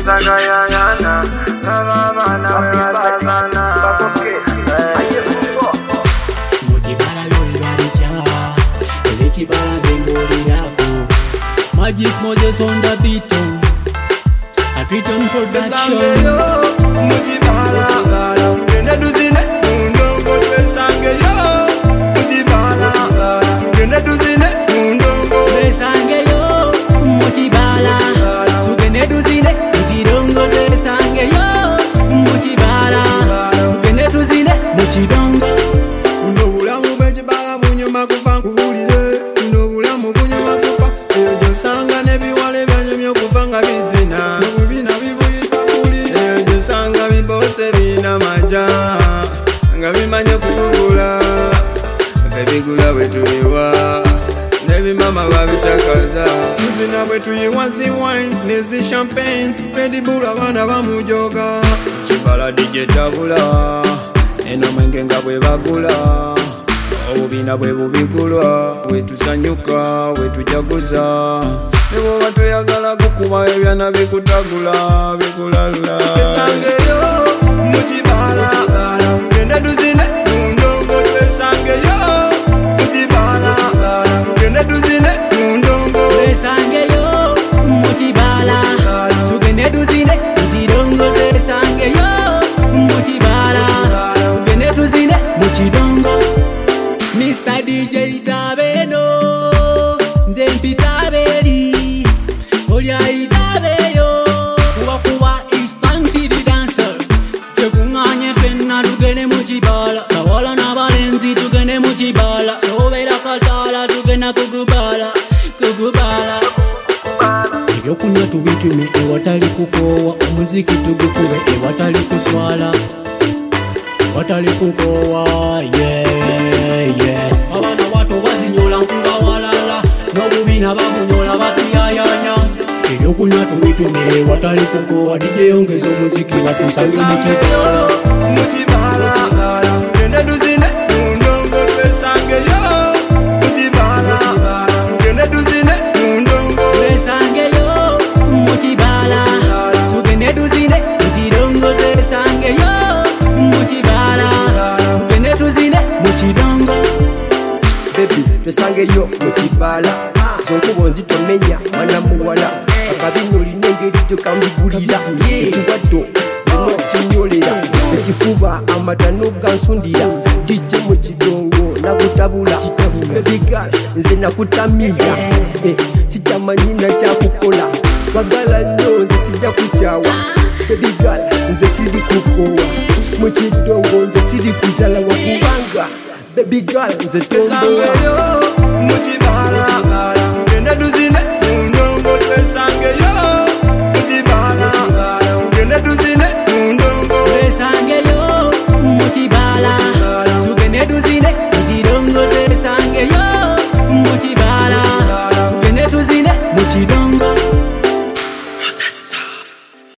Magic Moses on the beat, a Triton production. Mujibala, ugende duzine, undongo twesange yo. Mujibala, ugende duzine, undongo twesange yo. Mujibala, ugende duzine, mujidongo twesange yo. Mujibala, ugende duzine, mujidongo. Uno bulamu bw'ekibala bunyuma kufa nkubulire. Uno bulamu bunyuma kufa. Ejo sanga nebiwale byanyumya okufa nga bizina. Mubina bibuyisa muli. Ejo sanga bibose bina maja. Nga bimanye kugugula. Ffe bigula bwe tuyiwa. Nebimama babitakaza. Tuzina bwe tuyiwa zi wine nezi champagne. Red Bull abaana bamujoga. Kibala DJ tabula. Eno mwenge nga bwe bagula. Obubina bwe bubigulwa. Bwe tusanyuka, bwe tujaguza. Ne bwoba toyagala kukuba ebyana bikutagula, bikulalula. Twesangeyo mukibala, tugende tuzine mundongo. Twesangeyo mukibala, tugende tuzine mundongo. Twesangeyo mukibala, tugende tuzine mukidongo. Twesangeyo mukibala, tugende tuzine mukidongo. Mr. DJ Tabeno, nze mpita beri, olya itabeyo. Kuba instant fidi dancer, tekunganye fenna tugende mukibala. Bawala n'abalenzi tugende mukibala. Obera katala tugenda kugubala. Ebyokunywa tubitume ewatali kukoowa. Omuziki tugukube ewatali kuswala. Watali kukowa, yeah. Abana bato bazinyola nkuba walala. Nobubina babunyola batuyayanya. Ebyokunywa tubitume watali kukowa. DJ ongeza omuziki batusange mukibala. Mukibala, tugende tuzine mundongo. Twesangeyo mukibala, tugende tuzine mundongo. Twesangeyo mukibala, tugende tuzine mukidongo. Twesangeyo mukibala, tugende tuzine mukidongo. Baby, twesangeyo mukibala. Zonkubo nzitomenya mwana muwala. Akabinyo olina engeri tukambigulira. Ekiwaddo zino kinyolera. Ekifuba amatano gansundira. DJ mukidongo nakutabula. Baby girl nze nakutamira. Kitamanyi nakyakukola. Wagala nnyo nze sijja kukyawa. Baby girl nze siri kukowa. Mukidongo nze siri kuzala wakubanga. Baby girl nze tombola. Twesangeyo mukibala, tugende tuzine